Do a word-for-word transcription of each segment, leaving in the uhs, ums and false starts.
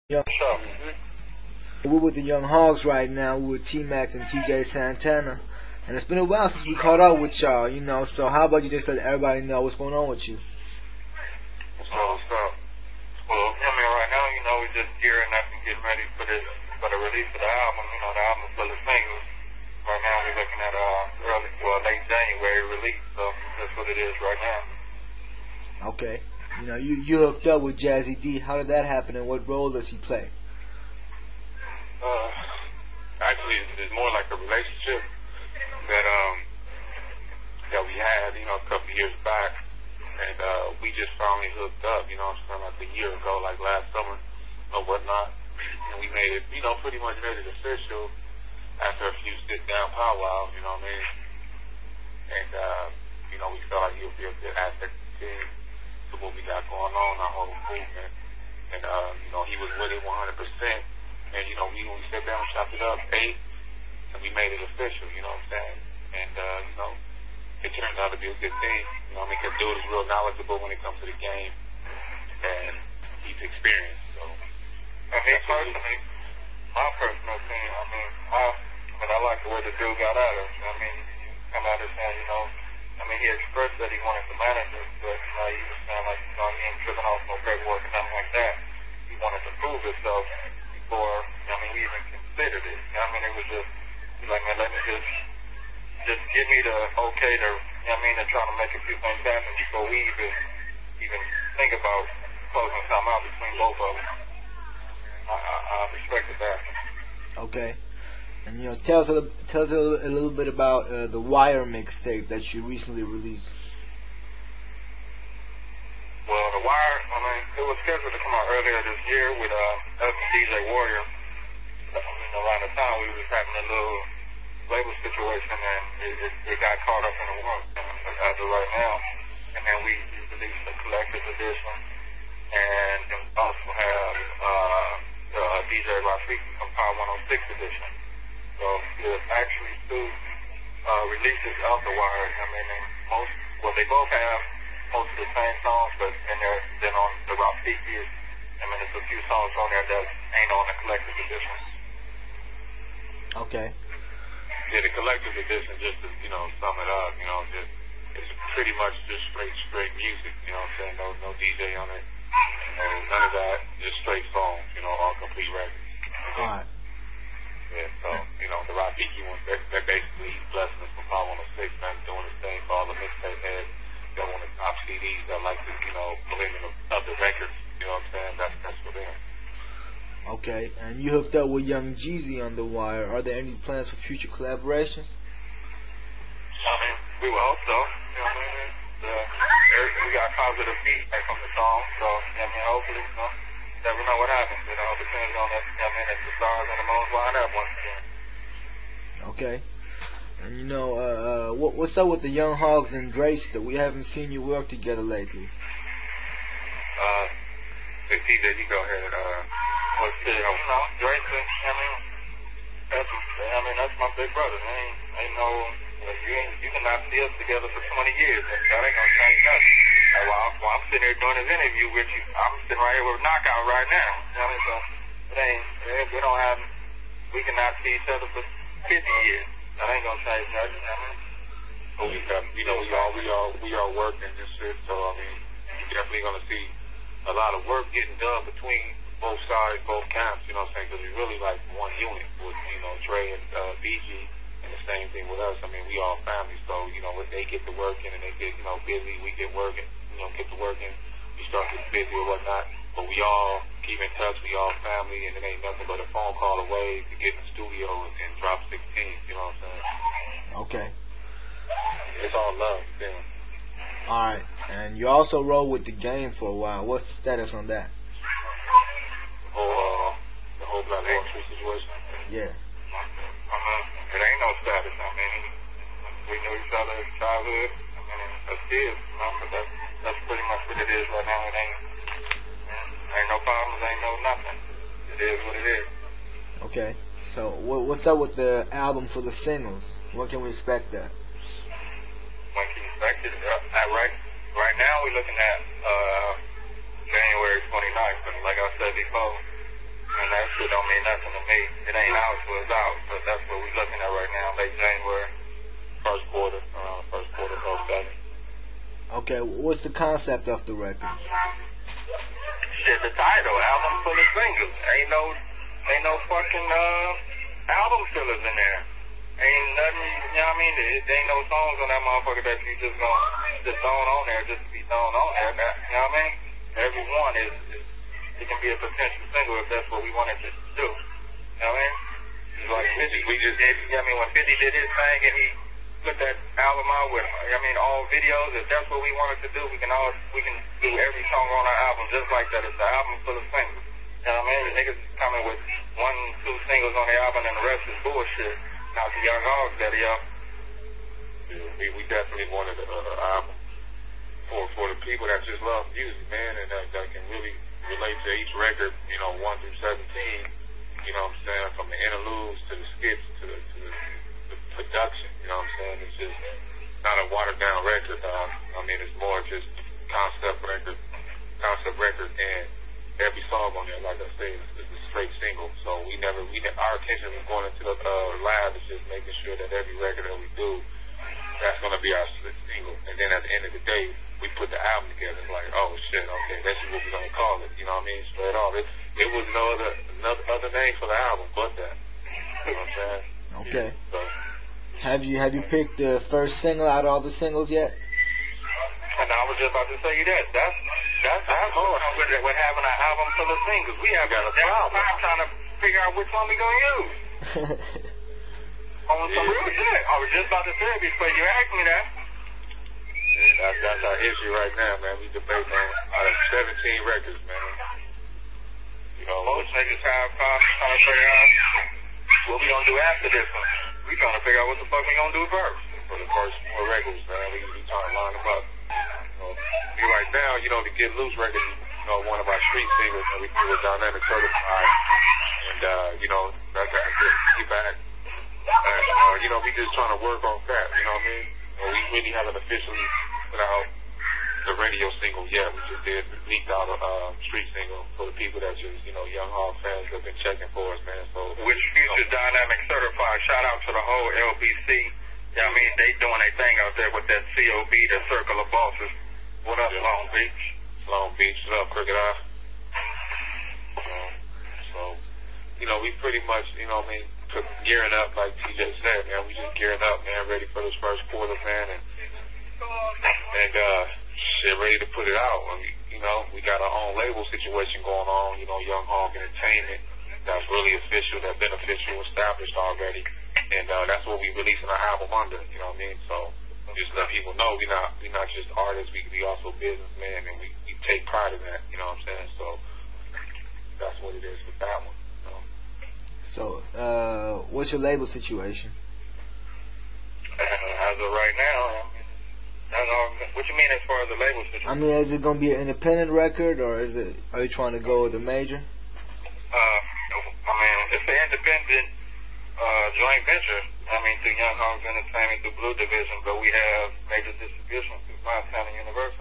Young, Sure. we're with the Young Hogs right now. We're with T Mac and T J Santana. And it's been a while since we caught up with y'all, you know. So how about you just let everybody know what's going on with you? So, what's up? Well, I mean, right now, you know, we're just gearing up and getting ready for this, for the release of the album. You know, the album is full of singles. Right now, we're looking at uh early, well, late January release. So that's what it is right now. Okay. You know, you, you hooked up with Jazzy D. How did that happen and what role does he play? Uh, actually, it's, it's more like a relationship that um that we had, you know, a couple years back, and uh, we just finally hooked up. You know, what I'm saying, like a year ago, like last summer or whatnot, and we made it, you know, pretty much made it official after a few sit down powwows. You know what I mean? And uh, you know, we felt like he would be a good asset to the team, to what we got going on, our whole movement. And uh, you know, he was with it one hundred percent. And you know, we when we sat down, chopped it up, ate, and we made it official. You know what I'm saying? And uh, you know, it turned out to be a good thing. You know, I mean, because dude is real knowledgeable when it comes to the game, and he's experienced. So, I mean, personally, my personal opinion, I mean, I, but I like the way the dude got at us. I mean, he come out and saying, you know, I mean, he expressed that he wanted to manage us, but you know, he was saying like, you know, he ain't tripping off no paperwork and nothing like that. He wanted to prove himself before, I mean, we even considered it. I mean, it was just, he's like, man, let me just, just give me the okay to, you know what I mean, to try to make a few things happen before we even, even think about closing something out between both of us. I, I, I respected that. Okay. And you know, tell us a, little- tell us a little, a little bit about uh, the Wire mixtape that you recently released. Well, The Wire, I mean, it was scheduled to come out earlier this year with uh, us and D J Warrior. I mean, around the time we was having a little label situation, and it, it, it got caught up in the work as of right now. And then we released a collector's edition, and then we also have uh, the uh, D J Rafiki from Power one oh six edition. So there's actually two uh, releases of The Wire. I mean, and most, well, they both have most of the same songs, but then they're then on the Rafiki, I mean, there's a few songs on there that ain't on the collector's edition. Okay. Yeah, the collector's edition, just to, you know, sum it up, you know, just, it's pretty much just straight, straight music, you know what I'm saying? No, no D J on it, you know, none of that, just straight songs, you know, all complete records. All right. Yeah, so, you know, the Rafiki one, that, that basically he's blessing us from Power one oh six, man, doing his thing for all the mixtape heads that want to top C Ds that like to, you know, put in the other records, you know what I'm saying? That's, that's for them. Okay. And you hooked up with Young Jeezy on the Wire. Are there any plans for future collaborations? I mean, we will hope so. You know what I mean? The, we got positive feedback from the song, so, you know what I mean, hopefully, you know, you never know what happens. It all depends on the, you know what I mean, if the stars and the moons line up once again. Okay. And you know, uh, uh, what, what's up with the Young Hogs and Drayster? We haven't seen you work together lately. Uh, hey, T J, you go ahead. Uh, what's the, you know, Drake, you know what I mean? That's, I mean, that's my big brother. There ain't, ain't no, you ain't, you cannot see us together for twenty years. That, that ain't gonna change nothing. Like, while, I'm, while I'm sitting here doing this interview with you, I'm sitting right here with Knockout right now. You know what I mean? So, it ain't, it, we don't have, we cannot see each other for fifty years. That ain't gonna change nothing. You know what I mean? So we got, you know, we all, we all, we all working this shit. So, I mean, you're definitely gonna see a lot of work getting done between both sides, both camps, you know what I'm saying? Because we really like one unit with, you know, Dre and uh, B G, and the same thing with us. I mean, we all family, so, you know, when they get to working and they get, you know, busy, we get working, you know, get to working, we start getting busy or whatnot. But we all keep in touch, we all family, and it ain't nothing but a phone call away to get in the studio and, and drop sixteen, you know what I'm saying? Okay. It's all love, you know. All right. And you also rode with the Game for a while. What's the status on that? The whole, uh, the whole Black Wall Street situation. Yeah. I mean, it ain't no status. I mean, we knew each other as childhood. I mean, as kids, you know, but that's, that's pretty much what it is right now. It ain't, ain't no problems, ain't no nothing. It is what it is. Okay. So what, what's up with the album for the singles? When can we expect that? When can you expect it? Uh, at right, right now, we're looking at uh, January twenty-ninth. But like I said before, mean nothing to me. It ain't out till it's out, but that's what we're looking at right now, late January, first quarter, uh, first quarter of oh seven. Okay, what's the concept of the record? Shit, the title, album full of singles. Ain't no, ain't no fucking uh, album fillers in there. Ain't nothing, you know what I mean? There, there ain't no songs on that motherfucker that you just gonna just thrown on there just to be thrown on there. That, you know what I mean? Every one is, is, it can be a potential single if that's what we wanted to do. You know what I mean? It's like fifty, we just did, you know what I mean? When fifty did his thing and he put that album out with, I mean, all videos, if that's what we wanted to do, we can all, we can do every song on our album just like that. It's an album full of singles. You know what I mean? The niggas coming with one, two singles on the album and the rest is bullshit. Not the Young Hogs that are y'all. Yeah, we, we definitely wanted an album for for the people that just love music, man, and that, that can really relate to each record, you know, one through seventeen. You know what I'm saying? From the interludes to the skits to the, to the, the production. You know what I'm saying? It's just not a watered down record, dog. I mean, it's more just concept record, concept record, and every song on there, like I said, is, is a straight single. So we never, we our attention was going into the uh, lab is just making sure that every record that we do, that's going to be our single. And then at the end of the day, we put the album together. It's like, oh shit, okay, that's what we're going to call it. You know what I mean? Straight off. It, it was no other, no other name for the album but that. You know what I'm saying? Okay. So, Have you have you picked the first single out of all the singles yet? and I was just about to say you that. That's that's that's hard with, with having an album full of singles. We have got a problem. I'm trying to figure out which one we gonna use. On some real shit. I was just about to say it before you asked me that. Yeah, that's, that's our issue right now, man. We debating on out of seventeen records, man. You know, most niggas have uh, trying to figure out what we gonna do after this one. We trying to figure out what the fuck we gonna do first. For the first four records, man, we, we trying to line them up. So, we right now, you know, the Get Loose record is, you know, one of our street singles, and we do it Dynamic Certified. And, uh, you know, that's got a good feedback. And, uh, you know, we just trying to work on that, you know what I mean? And we really haven't officially put out the radio single yet. We just did, leaked out a uh, street single for the people that just, you know, Young Hog fans have been checking for us, man. So, which Future you know, Dynamic Certified, shout out to the whole L B C. Yeah, I mean, they doing their thing out there with that C O B, the Circle of Bosses. What up, yeah. Long Beach? Long Beach, what up, Crooked Eye? Um, so, you know, we pretty much, you know what I mean, took, gearing up, like T J said, man. We just gearing up, man, ready for this first quarter, man. And, and uh, shit, ready to put it out. And we, you know, we got our own label situation going on, you know, Young Hog Entertainment. That's really official, that beneficial, established already. And uh, that's what we releasing our album under, you know what I mean? So just let people know we not we not just artists, we we also businessmen, and we, we take pride in that, you know what I'm saying? So that's what it is with that one. You know? So, uh, what's your label situation? Uh, as of right now, I don't know, what you mean as far as the label situation? I mean, is it gonna be an independent record, or is it? Are you trying to go with a major? Uh, I mean, it's an independent uh, joint venture. I mean, through Young Hogs Entertainment, through Blue Division, but we have major distribution through Fontana Universal.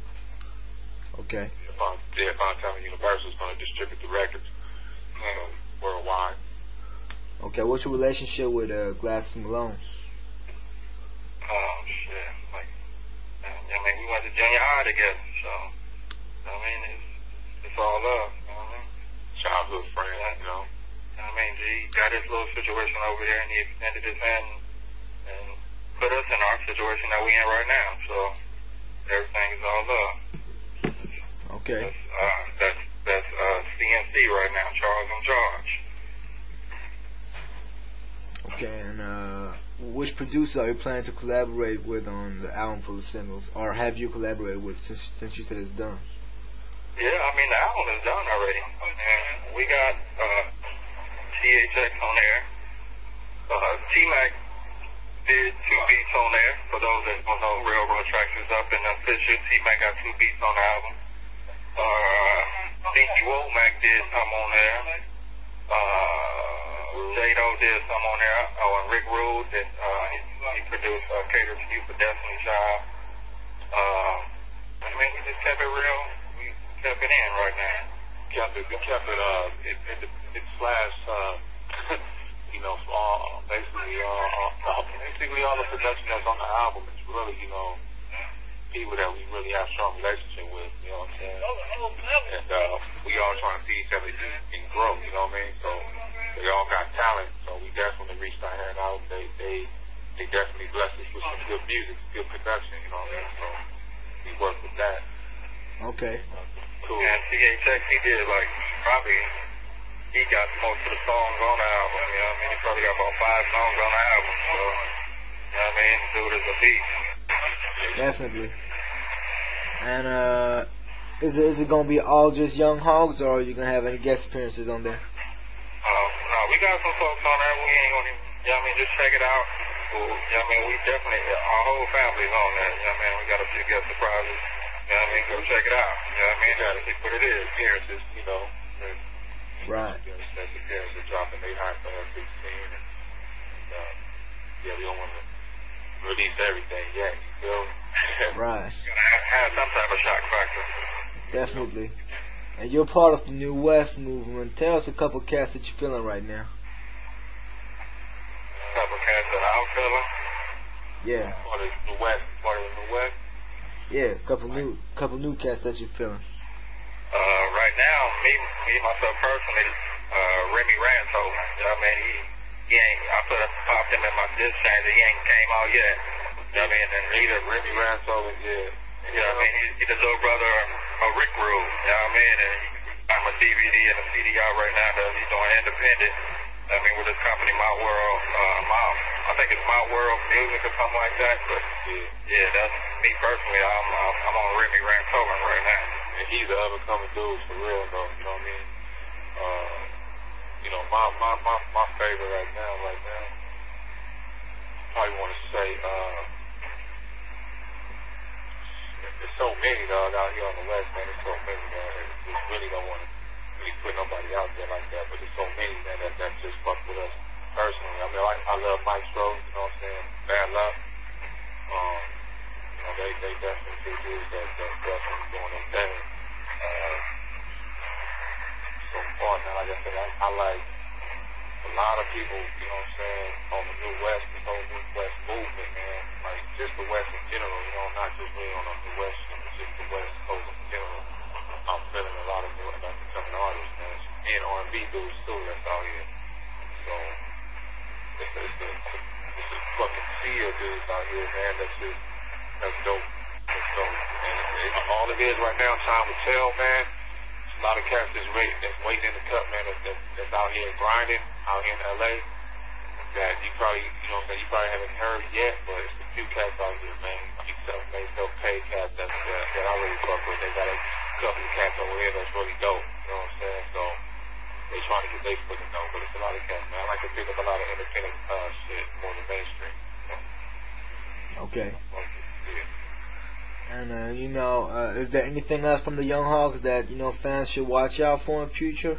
Okay. Yeah, Fontana Universal is going to distribute the records uh, worldwide. Okay, what's your relationship with uh, Glasses Malone? Oh, shit. Like, I mean, we went to junior high together, so, I mean, it's, it's all love, you know what I mean? Childhood friend, you know. I mean, he got his little situation over there, and he extended his hand and put us in our situation that we in right now. So everything is all love. Okay. That's uh, that's, that's uh, C N C right now, Charles in charge. Okay, and uh, which producer are you planning to collaborate with on the album full of singles, or have you collaborated with since since you said it's done? Yeah, I mean the album is done already, and we got. Uh, T H X on there. Uh, T-Mac did two beats on there. For those that don't know, Railroad Tracks is up in the official. T-Mac got two beats on the album. Uh, Dinky Womack did some on there. Uh, J-Do did some on there. Oh, and Rick Rude, that, uh, he, he produced uh, Cater to You for Destiny's Child. Uh, I mean, we just kept it real. We kept it in right now. Kept it, we kept it, uh, it, it, it slash people that we really have a strong relationship with, you know what I'm saying? And uh, we all trying to see each other eat and grow, you know what I mean? So they all got talent, so we definitely reached our hand out. They they they definitely blessed us with some good music, good production, you know what I mean? So we worked with that. Okay. Cool. And C H X, he did like probably he got most of the songs on the album. You know what I mean? He probably got about five songs on the album. So you know what I mean? Dude is a beast. Definitely. And uh, is it is it gonna be all just Young Hogs, or are you gonna have any guest appearances on there? Uh, no, we got some folks on there. We ain't gonna, you know what I mean? Just check it out. Well, you know what I mean? We definitely, our whole family's on there. You know what I mean? We got a few guest surprises. You know what I mean? Go check it out. You know what I mean? Gotta see what it is. Appearances, you know. Right. That's appearances dropping eight high for sixteen. And, uh, yeah, we don't want to release everything yet, you feel me? Right. Gotta have, have some type of shock factor. Definitely. And you're part of the New West movement. Tell us a couple cats that you're feeling right now. Couple cats that I'm feeling. Yeah. Part of the West, part of the West. Yeah, couple new couple new cats that you're feeling. Uh, right now, me, me myself personally, uh, Remy Ranso. You know what I mean? He, he ain't. I put a, popped him in my disc changer. He ain't came out yet. You know what I mean? And he the Remy Ranso, yeah. You know what I mean? He's he the little brother of Rick Rude. You know what I mean? And I'm a D V D and a C D out right now that he's doing independent. I mean, with his company, My World, uh, My, I think it's My World Music or something like that. But yeah, yeah that's me personally. I'm, I'm, I'm on Remy Ranso right now. And he's the up and coming dude for real, though. You know what I mean? Uh, you know, my my my my favorite right now, right now, probably want to say, uh, there's so many dog out here on the West, man. There's so many, man. That just really don't want to really put nobody out there like that, but there's so many, man, that that just fuck with us personally. I mean, I, I love Mike Stroh, you know what I'm saying? Bad Luck. Um, you know, they they definitely do dudes that that definitely doing their thing. Uh, so far now, like I said, I, I like a lot of people, you know what I'm saying, on the New West, this whole New West movement, man. Like just the West in general, you know, not just really on the West, just the West Coast in general. I'm feeling a lot of new up and coming artists, man. And R and B dudes too that's out here. So it's a, it's a, it's a fucking sea of dudes out here, man. That's just that's dope. That's dope. And it, it, all it is right now, time will tell, man. A lot of cats that's, ready, that's waiting in the cut, man. That's, that's, that's out here grinding out here in L A. That you probably, you know what I'm saying, you probably haven't heard yet, but it's a few cats out here, man. Like self-made, self-paid cats that, that, that I really fuck with. They got a couple of cats over here that's really dope, you know what I'm saying? So they trying to get their foot in though, but it's a lot of cats, man. I like to pick up a lot of independent uh, shit more than mainstream. So. Okay. Yeah. And uh, you know, uh, is there anything else from the Young Hogs that you know fans should watch out for in future?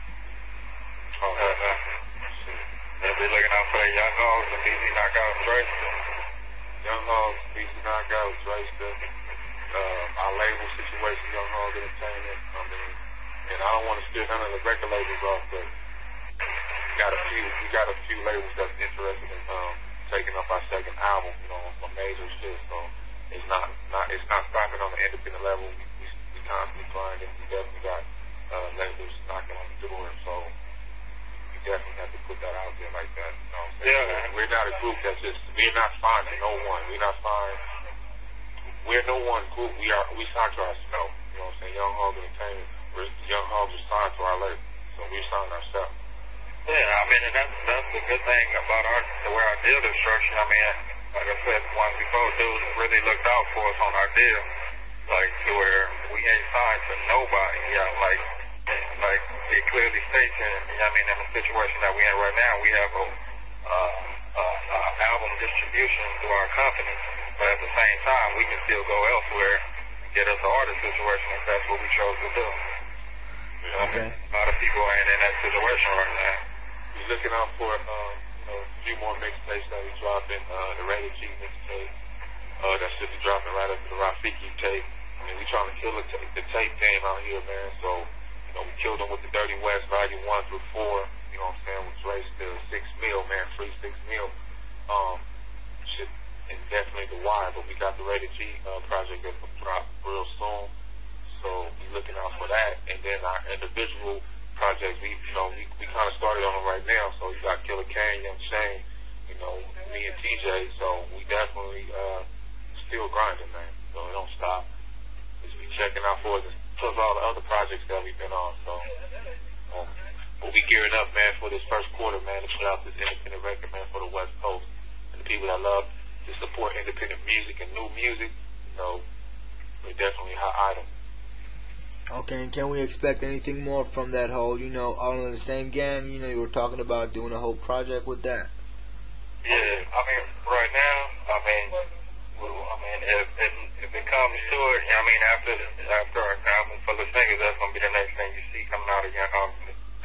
Oh, uh, uh, they'll be looking out for the Young Hogs and B Z Knockout Drayster. Young Hogs, B Z Knockout Drayster. Uh, our label situation, Young Hog Entertainment. I mean, and I don't want to steal none of the record labels off, but we got a few, we got a few labels that's interested in um, taking up our second album, you know, on some major shit. So it's not, not, it's not stopping on the independent level. We, we, we constantly grinding. We definitely got uh, labels knocking on the door. So we definitely have to put that out there like that. You know what I'm saying? Yeah, we're, we're not a group that's just, we're not signed to no one. We're not signed. We're no one group. We are, we signed to ourselves. You know what I'm saying? Young Hogs Entertainment. We're, Young Hogs are signed to our label. So we signed ourselves. yeah, I mean, and that's, that's the good thing about our, the way our deal is structured. I mean, like I said once before, dudes really looked out for us on our deal. Like, to where we ain't signed to nobody. Yeah, like, like it clearly states in, you know what I mean, in the situation that we're in right now, we have a, uh, uh, uh, album distribution through our company. But at the same time, we can still go elsewhere and get us an artist situation if that's what we chose to do. You know, Okay. a lot of people ain't in that situation right now. We're looking out for, um, you know, a few more mixtapes that we dropping. Uh, the Rated G mixtape. Uh, that should be dropping right after the Rafiki tape. I mean, we trying to kill the, tape, the tape game out here, man. So, you know, we killed them with the Dirty West Volume one through four. You know what I'm saying? With Dre still six mil, man. Free six mil. Um, shit, and definitely the wire, but we got the Rated G uh, project that's going to drop real soon. So be looking out for that. And then our individual projects, we you know we, we kind of started on them right now. So you got Killer Kane, Young Shane, you know, me and T J. So we definitely uh, still grinding, man. So it don't stop. Just be checking out for us, plus all the other projects that we've been on. So um, we'll be gearing up, man, for this first quarter, man, to put out this independent record, man, for the West Coast. And the people that love to support independent music and new music, you know, we're definitely a hot item. Okay, and can we expect anything more from that whole, you know, All in the Same Gang? You know, you were talking about doing a whole project with that. Yeah, I mean, right now, I mean, I mean, if if, if it comes to it, I mean, after after our album full of singles, that's gonna be the next thing you see coming out of Young Hogs.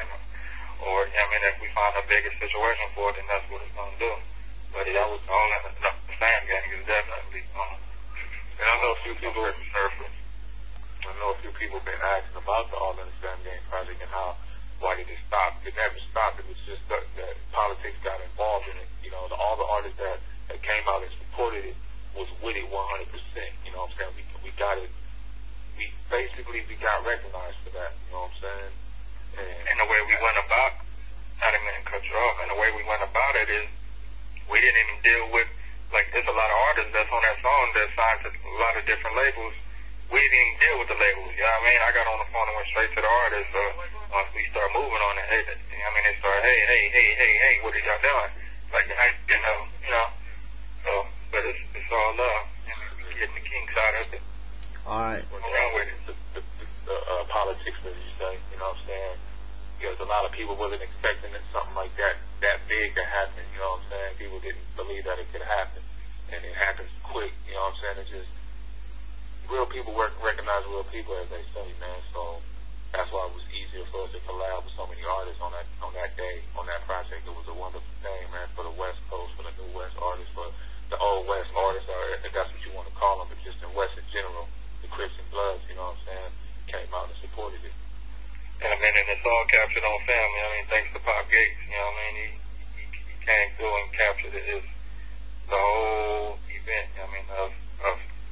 Or I mean, if we find a bigger situation for it, then that's what it's gonna do. But yeah, I was All in the Same Gang is definitely on. And I know a few people at the surface. I know a few people been asking about the All in the Same Gang project and how, why did it stop? It never stopped. It was just that, that politics got involved in it. You know, the, all the artists that, that came out and supported it was with it one hundred percent. You know what I'm saying? We, we got it. We basically, we got recognized for that. You know what I'm saying? And, and the way we went about, not even to cut you off, and the way we went about it is we didn't even deal with, like, there's a lot of artists that's on that song that signed to a lot of different labels. We didn't even deal with the labels, you know what I mean? I got on the phone and went straight to the artist. So once we start moving on it, hey, you know what I mean? They start, hey, hey, hey, hey, hey, what are y'all doing? Like, I, you know, you know. So, but it's, it's all love. You know, we getting the king side of it. All right. We're around with it. the, the, the, the uh, politics, as you say, you know what I'm saying? Because a lot of people wasn't expecting it, something like that, that big to happen, you know what I'm saying? People didn't believe that it could happen. And it happens quick, you know what I'm saying? It just, real people work, recognize real people, as they say, man. So that's why it was easier for us to collab with so many artists on that on that day, on that project. It was a wonderful thing, man, for the West Coast, for the new West artists, for the old West artists, or if that's what you want to call them, but just in West in general, the Crips and Bloods, you know what I'm saying, came out and supported it. And I mean, and it's all captured on film. You know what I mean? Thanks to Pop Gates. You know what I mean? He, he, he came through and captured it. It's the whole event. You know what I mean? Of, of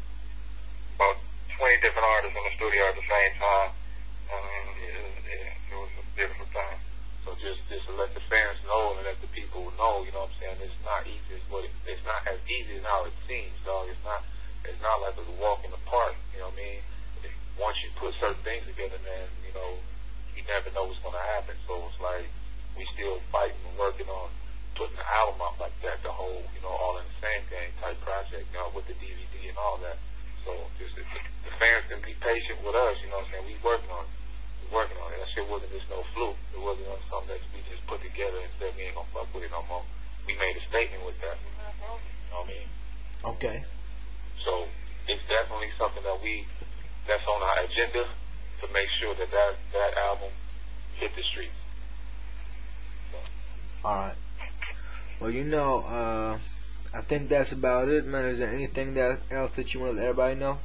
about twenty different artists in the studio at the same time. I mean, it, it, it was a beautiful time. So just, just to let the fans know and let the people know, you know what I'm saying, it's not easy as what it, it's not as easy as how it seems, dog. It's not, it's not like a walk in the park, you know what I mean? If, once you put certain things together, man, you know, you never know what's going to happen. So it's like we still fighting and working on putting the album out like that, the whole, you know, All in the Same Gang type project, you know, with the D V D and all that. So just if the fans can be patient with us, you know what I'm saying, we working on it. We working on it. That shit wasn't just no fluke. It wasn't something that we just put together and said we ain't gonna fuck with it no more. We made a statement with that. You know what I mean? Okay. So it's definitely something that we, that's on our agenda to make sure that that, that album hit the streets. So. All right. Well, you know, uh, I think that's about it, man. Is there anything that else that you want to let everybody know?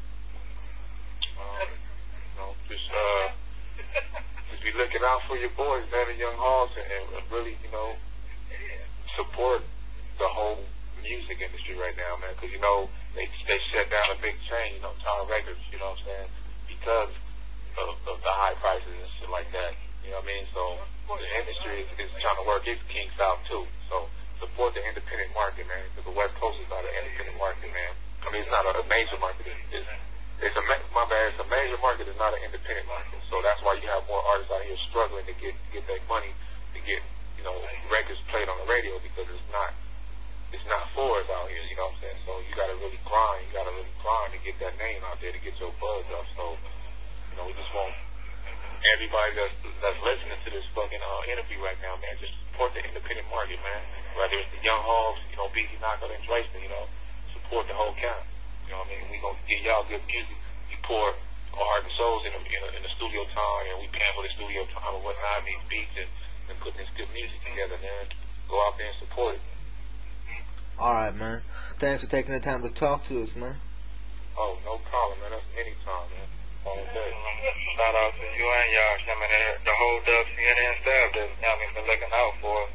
Um, you know, just uh, just be looking out for your boys, man, the Young Hogs, and, and really, you know, support the whole music industry right now, man. Because you know they they shut down a big chain, you know, Tower Records, you know what I'm saying, because of, of the high prices and shit like that. You know what I mean? So the industry is, is trying to work its kinks out too. So support the independent market, man. Because the West Coast is not an independent market, man. I mean, it's not a, a major market. It's, it's, it's a my bad. It's a major market. It's not an independent market. So that's why you have more artists out here struggling to get get that money to get, you know, records played on the radio, because it's not it's not for us out here. You know what I'm saying? So you got to really grind. You got to really grind to get that name out there, to get your buzz up. So you know, we just want everybody that's that's listening to this fucking uh, interview right now, man, just support the independent market, man. Whether it's the Young Hogs, you know, B Z Knockout and Drayson, you know, support the whole count. You know what I mean? We gonna get y'all good music. We pour our heart and souls in the, in, the, in the studio time, and we paying for the studio time and whatnot, these beats and, and putting this good music together, man. Go out there and support it. All right, man. Thanks for taking the time to talk to us, man. Oh, no problem, man. That's anytime, man. All day. Shout out to you and y'all. I mean, the whole Dub C N N staff that, you know, been looking out for us.